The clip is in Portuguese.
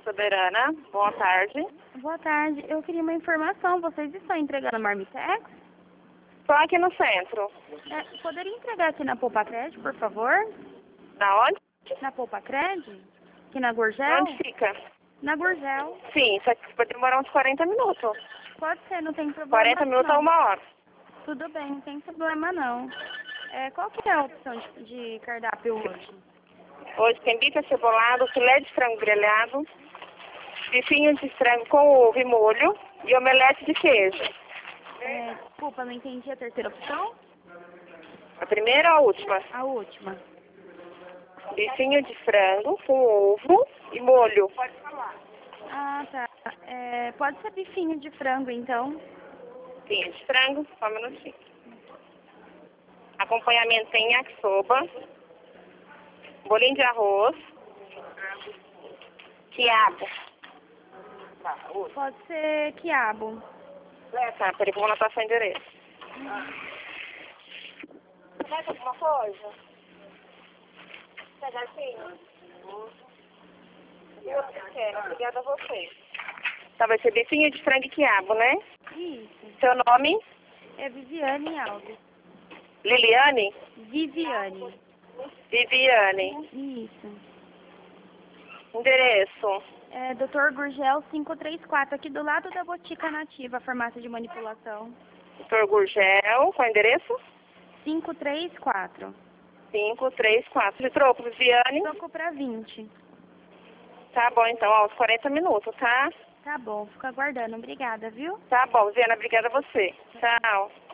Soberana, boa tarde. Boa tarde. Eu queria uma informação. Vocês estão entregando Marmitex? Estou aqui no centro. Poderia entregar aqui na Poupa Cred, por favor? Na onde? Na Poupa Cred? Aqui na Gurgel? Onde fica? Na Gurgel. Sim, só que pode demorar uns 40 minutos. Pode ser, não tem problema 40 minutos não. a 1 hora. Tudo bem, não tem problema não. Qual que é a opção de cardápio hoje? Hoje tem bife acebolado, filé de frango grelhado, bifinho de frango com ovo e molho e omelete de queijo. Desculpa, não entendi a terceira opção? A primeira ou a última? A última. Bifinho de frango com ovo e molho. Ah, tá. Pode ser bifinho de frango, então. Bifinho de frango, só um minutinho. Acompanhamento tem yakisoba, bolinho de arroz, quiabo. Pode ser quiabo. Tá, peraí que eu vou anotar seu endereço. Mais alguma coisa? Pedacinho? Obrigada a você. Tá, vai ser bifinho de frango e quiabo, né? Isso. Seu nome? É Viviane Alves. Liliane? Viviane. Viviane. Isso. Endereço? Dr. Gurgel 534, aqui do lado da Botica Nativa, farmácia de manipulação. Dr. Gurgel, qual é o endereço? 534. 534. De troco, Viviane? Troco pra 20. Tá bom, então, aos 40 minutos, tá? Tá bom, fico aguardando. Obrigada, viu? Tá bom, Viviane, obrigada a você. Tchau.